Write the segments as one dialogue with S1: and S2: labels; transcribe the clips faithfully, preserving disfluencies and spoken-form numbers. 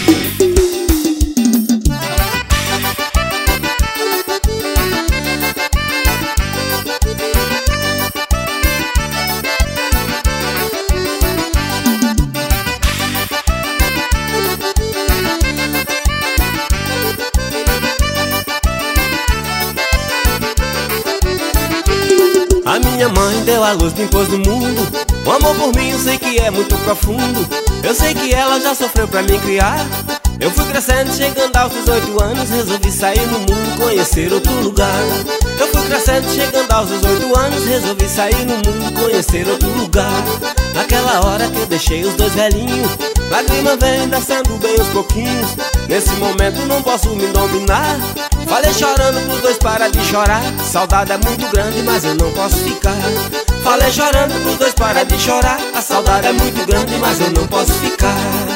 S1: A minha mãe deu a luz, me impôs no mundo. O amor por mim eu sei que é muito profundo. Eu sei que ela já sofreu pra me criar. Eu fui crescendo, chegando aos dezoito anos, resolvi sair no mundo, conhecer outro lugar. Eu fui crescendo, chegando aos dezoito anos, resolvi sair no mundo, conhecer outro lugar. Naquela hora que eu deixei os dois velhinhos, lágrima vem descendo bem aos pouquinhos. Nesse momento não posso me dominar. Falei chorando pros dois para de chorar. Saudade é muito grande, mas eu não posso ficar. Falei chorando pros dois para de chorar. A saudade é muito grande, mas eu não posso ficar.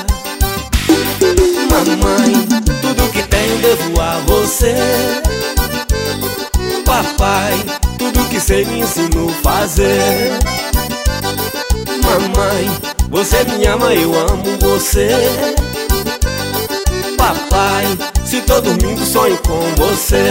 S1: Mamãe, tudo que tenho devo a você. Papai, tudo que sei me ensinou a fazer. Mamãe, você me ama, eu amo você. Papai, se tô dormindo sonho com você.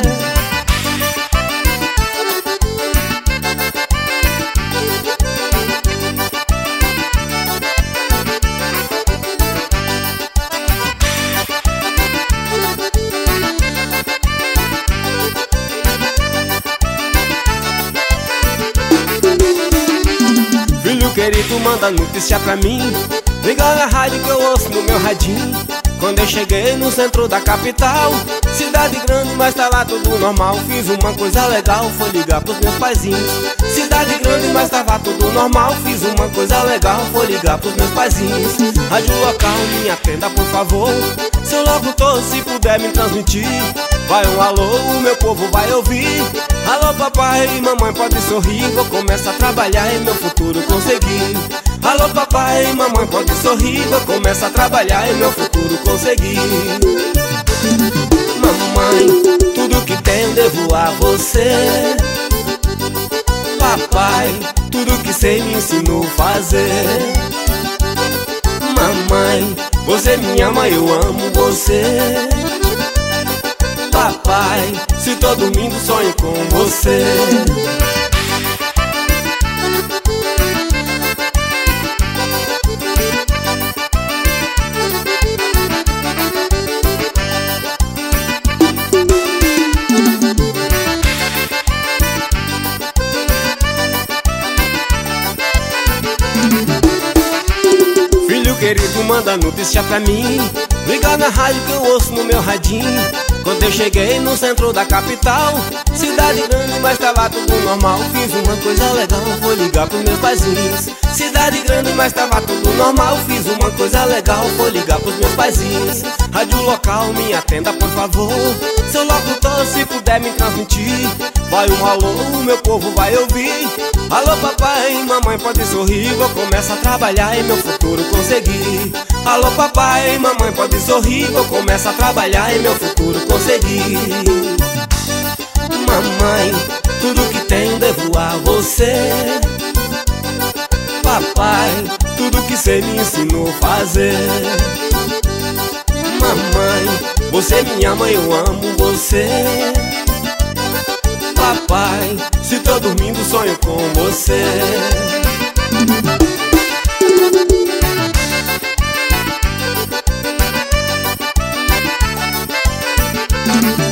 S1: Filho querido, manda notícia pra mim. Liga na rádio que eu ouço no meu radinho. Quando eu cheguei no centro da capital, cidade grande, mas tá lá tudo normal. Fiz uma coisa legal, foi ligar pros meus paizinhos. Cidade grande, mas tava tudo normal. Fiz uma coisa legal, foi ligar pros meus paizinhos. Rádio local, me atenda por favor. Seu locutor, se puder me transmitir. Vai um alô, o meu povo vai ouvir. Alô papai e mamãe, pode sorrir. Vou começar a trabalhar e meu futuro conseguir. Alô papai e mamãe, pode sorrir. Vou começar a trabalhar e meu futuro conseguir. Mamãe, tudo que tenho devo a você. Papai, tudo que sei me ensinou a fazer. Mamãe, você me ama, eu amo você. Papai, se tô dormindo sonho com você. Filho querido, manda notícia pra mim. Liga na rádio que eu ouço no meu radinho. Quando eu cheguei no centro da capital, cidade grande, mas tava tudo normal. Fiz uma coisa legal, vou ligar pros meus paizinhos. Cidade grande, mas tava tudo normal. Fiz uma coisa legal, vou ligar pros meus paizinhos. Rádio local, me atenda por favor. Seu locutor, se puder me transmitir. Vai um alô, o meu povo vai ouvir. Alô papai e mamãe, pode sorrir. Vou começar a trabalhar e meu futuro conseguir. Alô papai e mamãe, pode sorrir. Vou começar a trabalhar e meu futuro conseguir. Mamãe, tudo que tenho devo a você. Papai, tudo que sei me ensinou a fazer. Mamãe, você me ama, eu amo você. Papai, se tô dormindo sonho com você.
S2: Thank you.